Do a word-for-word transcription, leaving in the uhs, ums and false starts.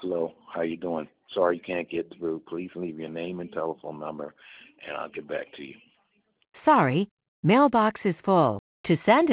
Hello, how you doing? Sorry you can't get through. Please leave your name and telephone number, and I'll get back to you. Sorry, mailbox is full. To send